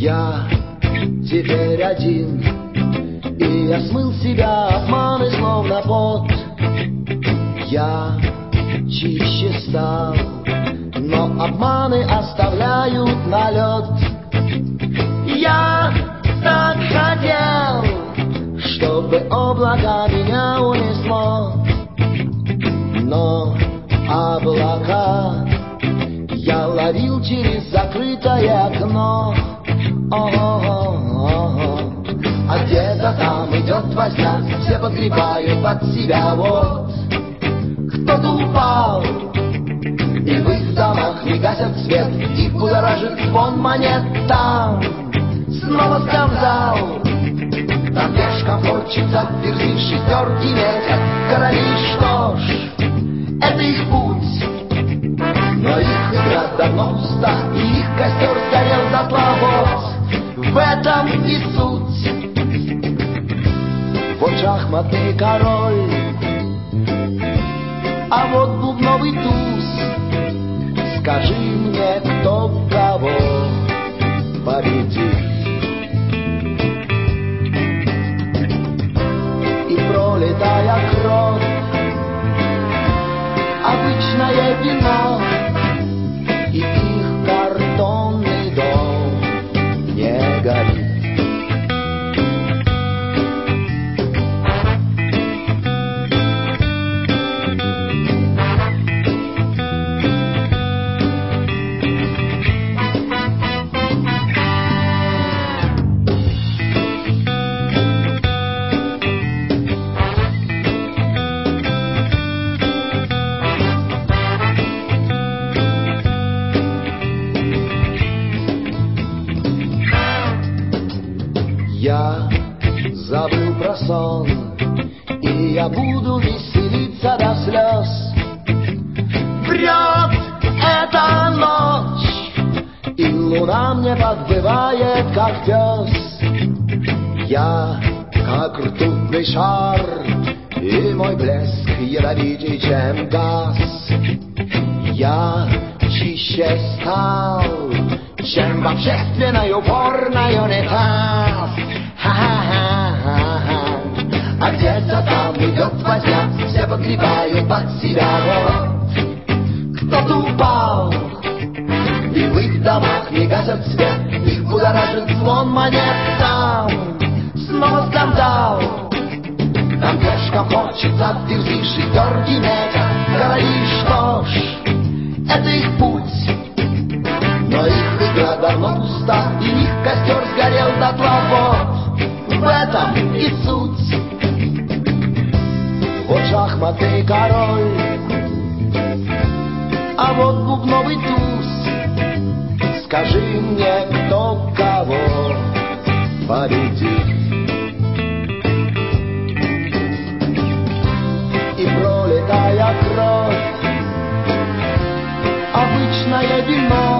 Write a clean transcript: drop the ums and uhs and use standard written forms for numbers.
Я теперь один, и я смыл себя обманы, словно пот. Я чище стал, но обманы оставляют налет. Я так хотел, чтобы облако меня унесло, но облака я ловил через закрытое окно. А где-то там идет возня, все подгребают под себя. Вот кто-то упал, и в их домах не гасят свет, их будоражит звон монет. Там снова скандал, там пешком хочется верзить, шестерки метят короли. Что ж, это их путь, но их игра давно пуста, и их костер сгорел дотла. Вот в этом и суть. Вот шахматный король, а вот бубновый туз. Скажи мне, кто кого победит. И пролетая кровь, обычное вино, и их картонный дом не горит. Я забыл про сон, и я буду веселиться до слез. Врет эта ночь, и луна мне подвывает, как пес. Я как ртутный шар, и мой блеск ядовитей, чем газ. Я чище стал, чем в общественной уборной унитаз. Ха-ха-ха-ха. А где-то там идет возня, все подгребают под себя. Вот кто-то упал, и в их домах не гасят свет, их будоражит звон монет. Там снова скандал, там пешком хочется верзить, шестерки метят короли. Что ж, это их путь, но их игра давно пуста, и их костер сгорел дотла. Вот в этом и суть. Вот шахматный король, а вот бубновый туз. Скажи мне, кто кого победит. И пролетая кровь, обычное вино,